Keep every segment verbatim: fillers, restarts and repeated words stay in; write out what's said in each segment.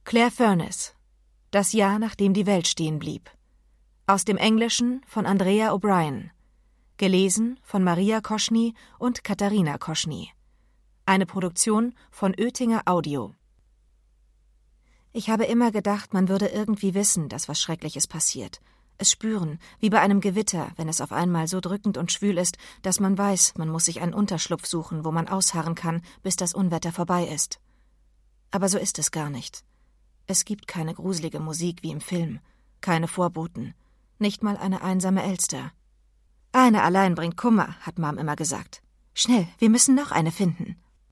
Claire Furness. Das Jahr, nachdem die Welt stehen blieb. Aus dem Englischen von Andrea O'Brien. Gelesen von Maria Koschny und Katharina Koschny. Eine Produktion von Oetinger Audio. Ich habe immer gedacht, man würde irgendwie wissen, dass was Schreckliches passiert. Es spüren, wie bei einem Gewitter, wenn es auf einmal so drückend und schwül ist, dass man weiß, man muss sich einen Unterschlupf suchen, wo man ausharren kann, bis das Unwetter vorbei ist. Aber so ist es gar nicht. Es gibt keine gruselige Musik wie im Film, keine Vorboten, nicht mal eine einsame Elster. Eine allein bringt Kummer, hat Mom immer gesagt. Schnell, wir müssen noch eine finden.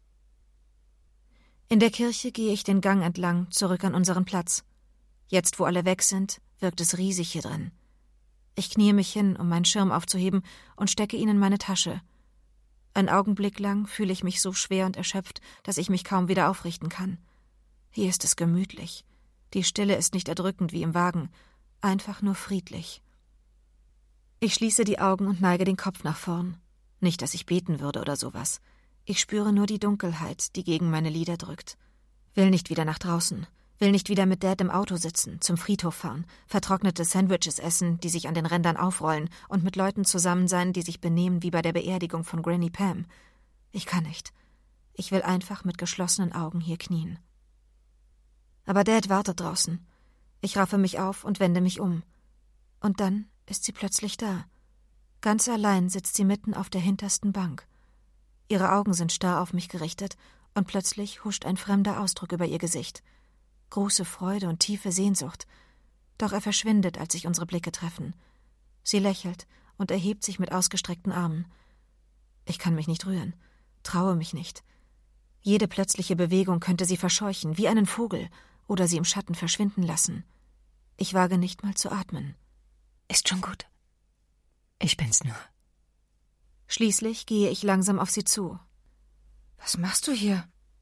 In der Kirche gehe ich den Gang entlang, zurück an unseren Platz. Jetzt, wo alle weg sind, wirkt es riesig hier drin. Ich kniee mich hin, um meinen Schirm aufzuheben, und stecke ihn in meine Tasche. Einen Augenblick lang fühle ich mich so schwer und erschöpft, dass ich mich kaum wieder aufrichten kann. Hier ist es gemütlich. Die Stille ist nicht erdrückend wie im Wagen, einfach nur friedlich. Ich schließe die Augen und neige den Kopf nach vorn. Nicht, dass ich beten würde oder sowas. Ich spüre nur die Dunkelheit, die gegen meine Lider drückt. Will nicht wieder nach draußen. Will nicht wieder mit Dad im Auto sitzen, zum Friedhof fahren, vertrocknete Sandwiches essen, die sich an den Rändern aufrollen, und mit Leuten zusammen sein, die sich benehmen wie bei der Beerdigung von Granny Pam. Ich kann nicht. Ich will einfach mit geschlossenen Augen hier knien. Aber Dad wartet draußen. Ich raffe mich auf und wende mich um. Und dann ist sie plötzlich da. Ganz allein sitzt sie mitten auf der hintersten Bank. Ihre Augen sind starr auf mich gerichtet, und plötzlich huscht ein fremder Ausdruck über ihr Gesicht. Große Freude und tiefe Sehnsucht. Doch er verschwindet, als sich unsere Blicke treffen. Sie lächelt und erhebt sich mit ausgestreckten Armen. Ich kann mich nicht rühren, traue mich nicht. Jede plötzliche Bewegung könnte sie verscheuchen, wie einen Vogel, oder sie im Schatten verschwinden lassen. Ich wage nicht mal zu atmen. Ist schon gut. Ich bin's nur. Schließlich gehe ich langsam auf sie zu. Was machst du hier?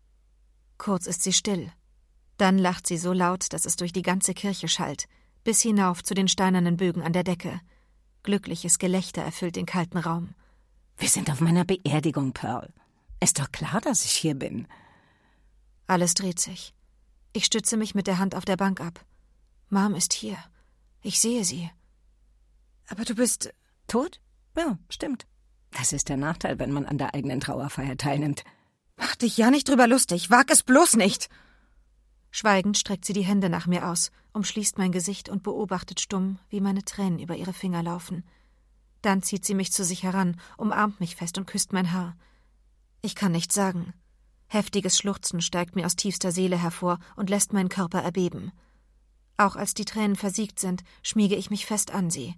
Kurz ist sie still. Dann lacht sie so laut, dass es durch die ganze Kirche schallt, bis hinauf zu den steinernen Bögen an der Decke. Glückliches Gelächter erfüllt den kalten Raum. Wir sind auf meiner Beerdigung, Pearl. Ist doch klar, dass ich hier bin. Alles dreht sich. Ich stütze mich mit der Hand auf der Bank ab. Mom ist hier. Ich sehe sie. Aber du bist tot? Ja, stimmt. Das ist der Nachteil, wenn man an der eigenen Trauerfeier teilnimmt. Mach dich ja nicht drüber lustig. Wag es bloß nicht. Schweigend streckt sie die Hände nach mir aus, umschließt mein Gesicht und beobachtet stumm, wie meine Tränen über ihre Finger laufen. Dann zieht sie mich zu sich heran, umarmt mich fest und küsst mein Haar. Ich kann nichts sagen. Heftiges Schluchzen steigt mir aus tiefster Seele hervor und lässt meinen Körper erbeben. Auch als die Tränen versiegt sind, schmiege ich mich fest an sie.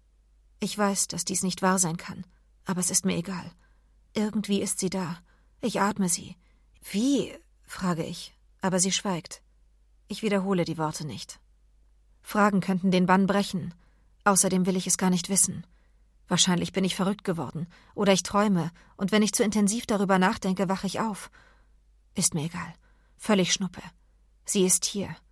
Ich weiß, dass dies nicht wahr sein kann, aber es ist mir egal. Irgendwie ist sie da. Ich atme sie. Wie? Frage ich, aber sie schweigt. Ich wiederhole die Worte nicht. Fragen könnten den Bann brechen. Außerdem will ich es gar nicht wissen. Wahrscheinlich bin ich verrückt geworden. Oder ich träume, und wenn ich zu intensiv darüber nachdenke, wache ich auf. Ist mir egal. Völlig Schnuppe. Sie ist hier.